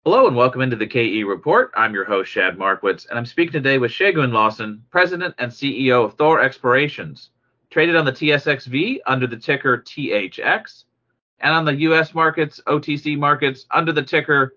Hello and welcome into the KE Report. I'm your host, Shad Markwitz, and I'm speaking today with Segun Lawson, President and CEO of Thor Explorations, traded on the TSXV under the ticker THX, and on the US markets, OTC markets, under the ticker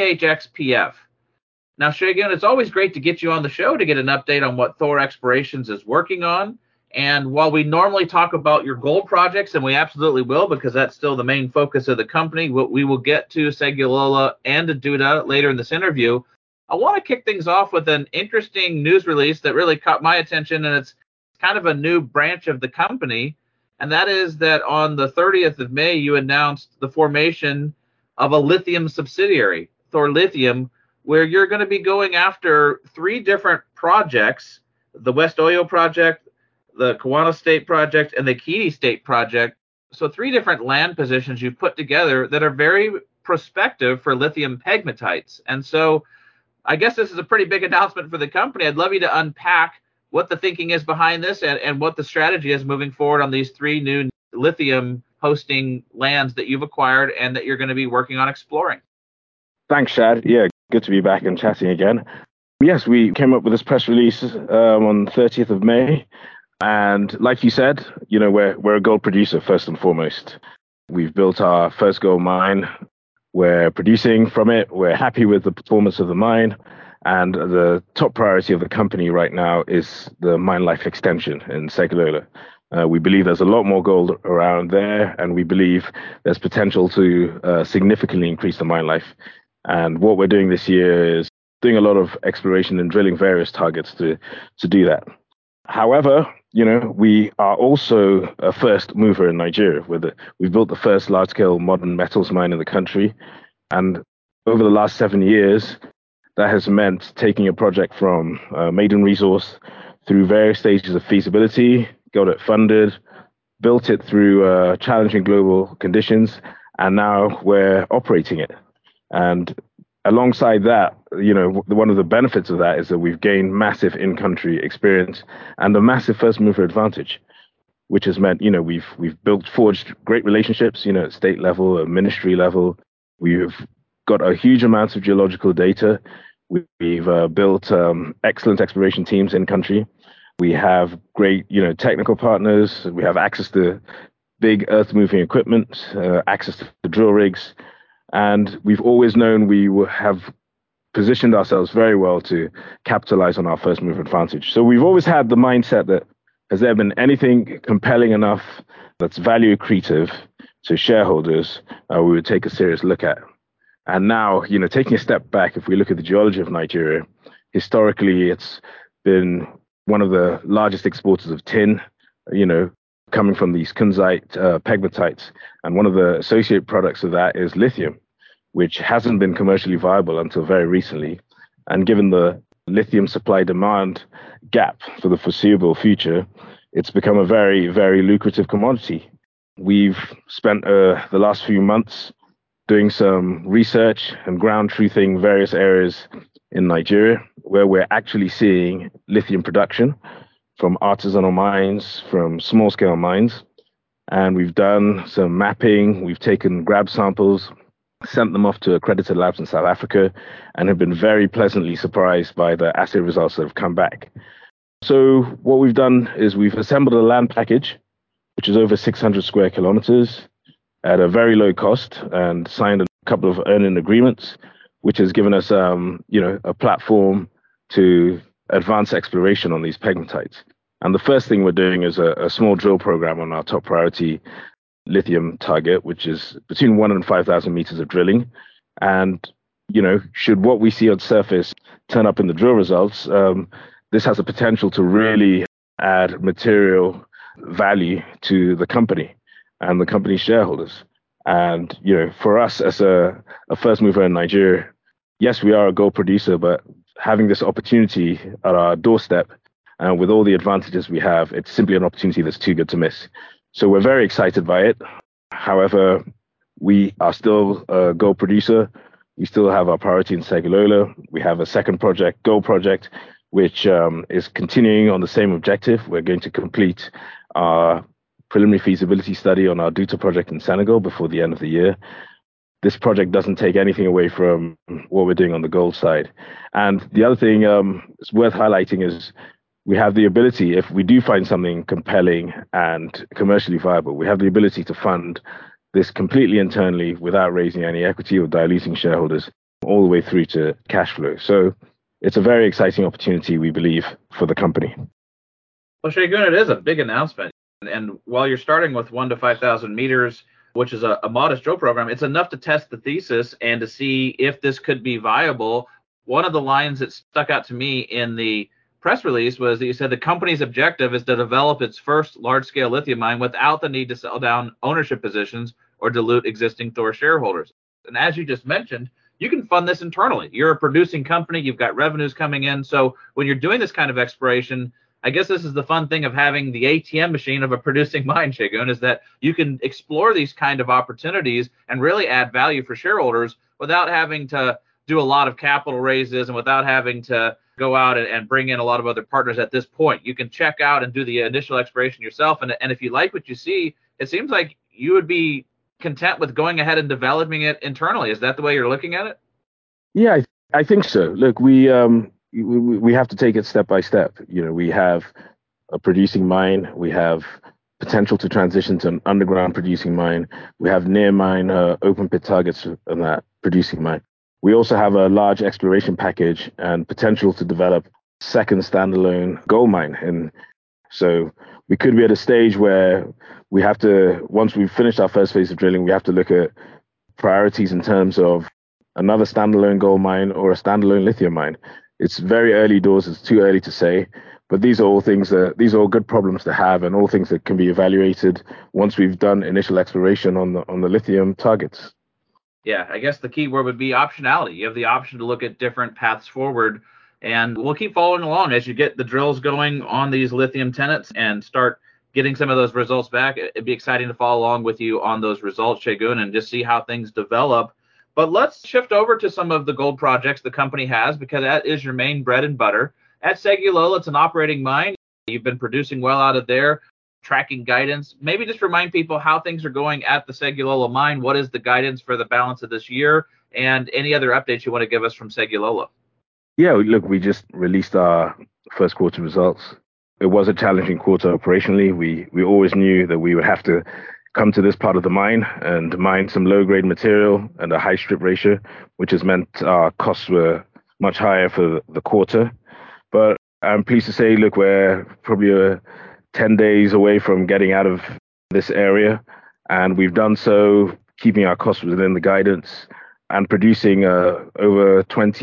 THXPF. Now, Segun, it's always great to get you on the show to get an update on what Thor Explorations is working on. And while we normally talk about your gold projects, and we absolutely will, because that's still the main focus of the company, we will get to Segilola and Aduda later in this interview. I want to kick things off with an interesting news release that really caught my attention, and it's kind of a new branch of the company. And that is that on the 30th of May, you announced the formation of a lithium subsidiary, Thor Lithium, where you're going to be going after three different projects: the West Oyo project, the Kawana State project, and the Kini State project. So three different land positions you've put together that are very prospective for lithium pegmatites. And so I guess this is a pretty big announcement for the company. I'd love you to unpack what the thinking is behind this and what the strategy is moving forward on these three new lithium hosting lands that you've acquired and that you're going to be working on exploring. Thanks, Shad. Yeah, good to be back and chatting again. Yes, we came up with this press release on the 30th of May. And like you said, we're a gold producer first and foremost. We've built our first gold mine. We're producing from it. We're happy with the performance of the mine. And the top priority of the company right now is the mine life extension in Segilola. We believe there's a lot more gold around there, and we believe there's potential to significantly increase the mine life. And what we're doing this year is doing a lot of exploration and drilling various targets to do that. However, we are also a first mover in Nigeria. We've built the first large-scale modern metals mine in the country. And over the last 7 years, that has meant taking a project from maiden resource through various stages of feasibility, got it funded, built it through challenging global conditions, and now we're operating it. And alongside that, one of the benefits of that is that we've gained massive in-country experience and a massive first mover advantage, which has meant, we've forged great relationships, at state level, at ministry level. We've got a huge amount of geological data. We've built excellent exploration teams in country. We have great, technical partners. We have access to big earth-moving equipment, access to drill rigs. And we've always known we have positioned ourselves very well to capitalize on our first mover advantage. So we've always had the mindset that has there been anything compelling enough that's value accretive to shareholders, we would take a serious look at. And now, taking a step back, if we look at the geology of Nigeria, historically, it's been one of the largest exporters of tin, coming from these kunzite pegmatites. And one of the associate products of that is lithium, which hasn't been commercially viable until very recently. And given the lithium supply demand gap for the foreseeable future, it's become a very, very lucrative commodity. We've spent the last few months doing some research and ground truthing various areas in Nigeria where we're actually seeing lithium production from artisanal mines, from small-scale mines. And we've done some mapping. We've taken grab samples, sent them off to accredited labs in South Africa, and have been very pleasantly surprised by the assay results that have come back. So what we've done is we've assembled a land package, which is over 600 square kilometers at a very low cost, and signed a couple of earn-in agreements, which has given us, a platform to advance exploration on these pegmatites. And the first thing we're doing is a small drill program on our top priority lithium target, which is between 1,000 and 5,000 meters of drilling. And, should what we see on surface turn up in the drill results, this has the potential to really add material value to the company and the company's shareholders. And, for us as a first mover in Nigeria, yes, we are a gold producer, but having this opportunity at our doorstep and with all the advantages we have, it's simply an opportunity that's too good to miss. So we're very excited by it. However, we are still a gold producer. We still have our priority in Segilola. We have a second project, gold project, which is continuing on the same objective. We're going to complete our preliminary feasibility study on our Douta project in Senegal before the end of the year. This project doesn't take anything away from what we're doing on the gold side. And the other thing it's worth highlighting is we have the ability, if we do find something compelling and commercially viable, we have the ability to fund this completely internally without raising any equity or diluting shareholders all the way through to cash flow. So it's a very exciting opportunity, we believe, for the company. Well, Segun, it is a big announcement. And while you're starting with 1 to 5,000 meters, which is a modest drill program, it's enough to test the thesis and to see if this could be viable. One of the lines that stuck out to me in the press release was that you said the company's objective is to develop its first large-scale lithium mine without the need to sell down ownership positions or dilute existing Thor shareholders. And as you just mentioned, you can fund this internally. You're a producing company. You've got revenues coming in. So when you're doing this kind of exploration, I guess this is the fun thing of having the ATM machine of a producing mine, Segun, is that you can explore these kind of opportunities and really add value for shareholders without having to do a lot of capital raises and without having to go out and bring in a lot of other partners at this point. You can check out and do the initial exploration yourself. And if you like what you see, it seems like you would be content with going ahead and developing it internally. Is that the way you're looking at it? Yeah, I think so. Look, we have to take it step by step. You know, we have a producing mine. We have potential to transition to an underground producing mine. We have near mine open pit targets on that producing mine. We also have a large exploration package and potential to develop second standalone gold mine. And so we could be at a stage where we have to, once we've finished our first phase of drilling, we have to look at priorities in terms of another standalone gold mine or a standalone lithium mine. It's very early doors. It's too early to say. But these are all good problems to have, and all things that can be evaluated once we've done initial exploration on the lithium targets. Yeah, I guess the key word would be optionality. You have the option to look at different paths forward, and we'll keep following along as you get the drills going on these lithium tenets and start getting some of those results back. It'd be exciting to follow along with you on those results, Segun, and just see how things develop. But let's shift over to some of the gold projects the company has, because that is your main bread and butter. At Segilola, it's an operating mine. You've been producing well out of there, tracking guidance. Maybe just remind people how things are going at the Segilola mine. What is the guidance for the balance of this year, and any other updates you want to give us from Segilola? Yeah, look, we just released our first quarter results. It was a challenging quarter operationally. We always knew that we would have to come to this part of the mine and mine some low-grade material and a high strip ratio, which has meant our costs were much higher for the quarter. But I'm pleased to say, look, we're probably 10 days away from getting out of this area, and we've done so keeping our costs within the guidance and producing over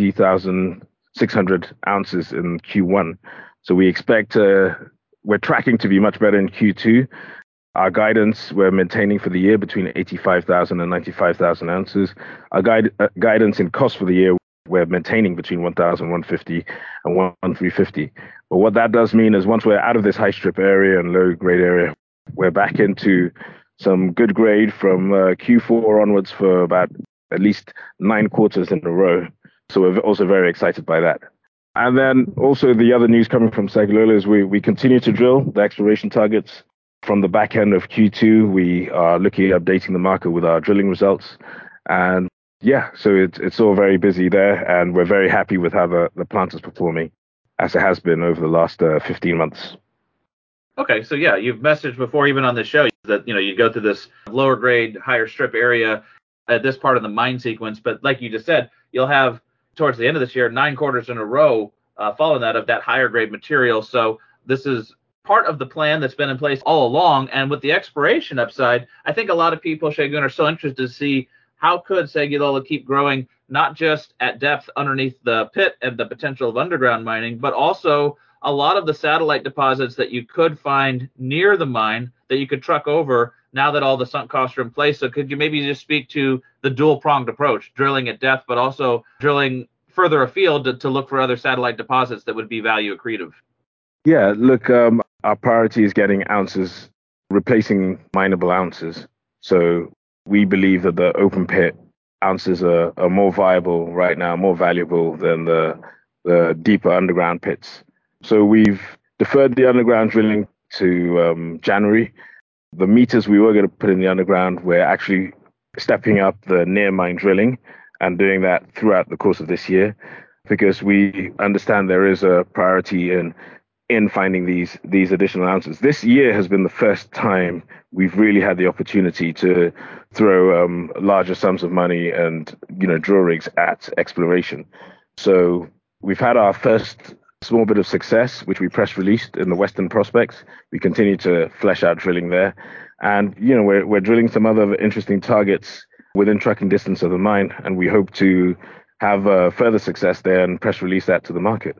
20,600 ounces in Q1. So we expect we're tracking to be much better in Q2. Our guidance, we're maintaining for the year between 85,000 and 95,000 ounces. Our guidance in cost for the year, we're maintaining between 1,150 and 1,350. But what that does mean is once we're out of this high strip area and low grade area, we're back into some good grade from Q4 onwards for about at least 9 quarters in a row. So we're also very excited by that. And then also the other news coming from Segilola is we continue to drill the exploration targets. From the back end of Q2, we are looking at updating the market with our drilling results. And yeah, so it's all very busy there, and we're very happy with how the plant is performing, as it has been over the last 15 months. Okay, so yeah, you've messaged before, even on the show, that you go to this lower grade, higher strip area at this part of the mine sequence. But like you just said, you'll have towards the end of this year 9 quarters in a row following that of that higher grade material. So this is part of the plan that's been in place all along. And with the exploration upside, I think a lot of people, Segun, are so interested to see how could Segilola keep growing, not just at depth underneath the pit and the potential of underground mining, but also a lot of the satellite deposits that you could find near the mine that you could truck over now that all the sunk costs are in place. So could you maybe just speak to the dual-pronged approach, drilling at depth, but also drilling further afield to look for other satellite deposits that would be value accretive? Yeah, look, our priority is getting ounces, replacing mineable ounces. So we believe that the open pit ounces are more viable right now, more valuable than the deeper underground pits. So we've deferred the underground drilling to January. The meters we were going to put in the underground, we're actually stepping up the near mine drilling. and doing that throughout the course of this year, because we understand there is a priority in finding these additional ounces. This year has been the first time we've really had the opportunity to throw larger sums of money and drill rigs at exploration. So we've had our first small bit of success, which we press released in the Western Prospects. We continue to flesh out drilling there, and we're drilling some other interesting targets within trucking distance of the mine, and we hope to have further success there and press release that to the market.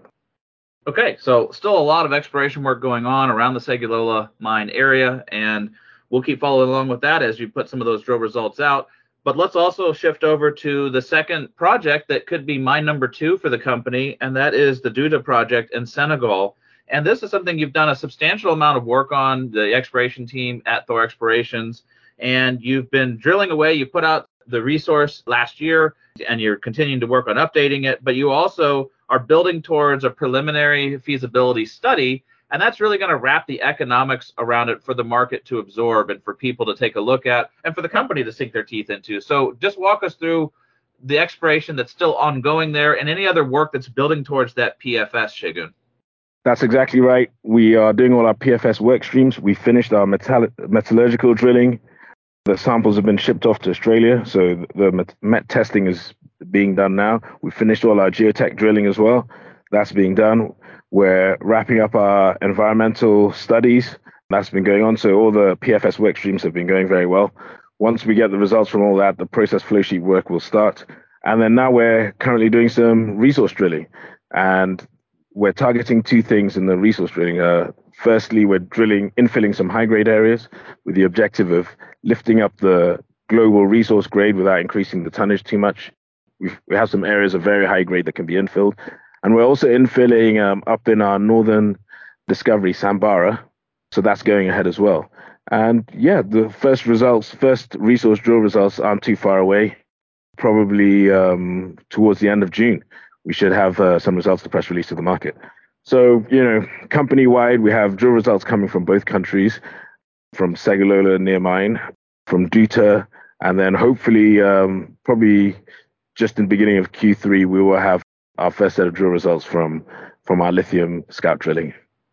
Okay, so still a lot of exploration work going on around the Segilola mine area, and we'll keep following along with that as you put some of those drill results out. But let's also shift over to the second project that could be mine number 2 for the company, and that is the Douta project in Senegal. And this is something you've done a substantial amount of work on, the exploration team at Thor Explorations, and you've been drilling away. You put out the resource last year, and you're continuing to work on updating it, but you also are building towards a preliminary feasibility study, and that's really going to wrap the economics around it for the market to absorb and for people to take a look at and for the company to sink their teeth into. So just walk us through the exploration that's still ongoing there and any other work that's building towards that PFS, Segun. That's exactly right. We are doing all our PFS work streams. We finished our metallurgical drilling. The samples have been shipped off to Australia, so the met testing is being done now. We finished all our geotech drilling as well. That's being done. We're wrapping up our environmental studies. That's been going on. So all the PFS work streams have been going very well. Once we get the results from all that, the process flow sheet work will start. And then now we're currently doing some resource drilling. And we're targeting 2 things in the resource drilling. Firstly, we're infilling some high-grade areas with the objective of lifting up the global resource grade without increasing the tonnage too much. We have some areas of very high grade that can be infilled. And we're also infilling up in our northern discovery, Sambara. So that's going ahead as well. And yeah, the first resource drill results aren't too far away. Probably towards the end of June, we should have some results to press release to the market. So, company-wide, we have drill results coming from both countries, from Segilola near mine, from Douta, and then hopefully, probably just in the beginning of Q3, we will have our first set of drill results from our lithium scout drilling.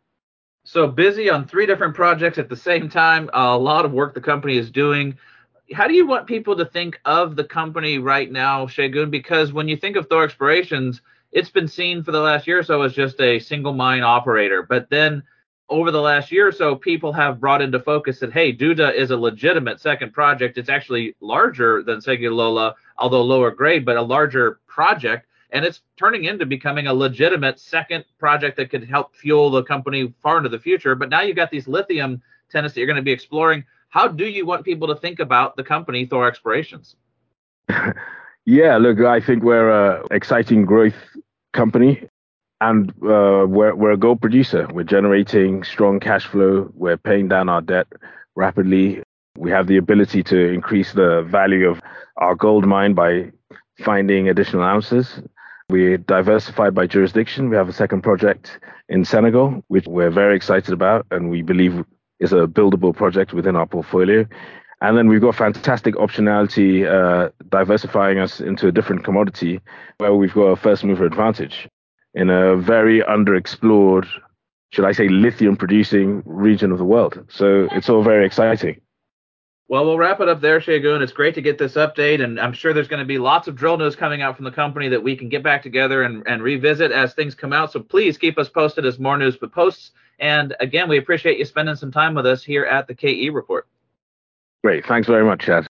So busy on 3 different projects at the same time, a lot of work the company is doing. How do you want people to think of the company right now, Segun? Because when you think of Thor Explorations, it's been seen for the last year or so as just a single mine operator. But then over the last year or so, people have brought into focus that, hey, Douta is a legitimate second project. It's actually larger than Segilola, although lower grade, but a larger project. And it's turning into becoming a legitimate second project that could help fuel the company far into the future. But now you've got these lithium tenants that you're going to be exploring. How do you want people to think about the company Thor Explorations? Yeah, look, I think we're an exciting growth company, and we're a gold producer. We're generating strong cash flow. We're paying down our debt rapidly. We have the ability to increase the value of our gold mine by finding additional ounces. We're diversified by jurisdiction. We have a second project in Senegal, which we're very excited about, and we believe is a buildable project within our portfolio. And then we've got fantastic optionality diversifying us into a different commodity where we've got a first mover advantage in a very underexplored, should I say, lithium producing region of the world. So it's all very exciting. Well, we'll wrap it up there, Segun. It's great to get this update, and I'm sure there's going to be lots of drill news coming out from the company that we can get back together and revisit as things come out. So please keep us posted as more news posts. And again, we appreciate you spending some time with us here at the KE Report. Great. Thanks very much, Chad.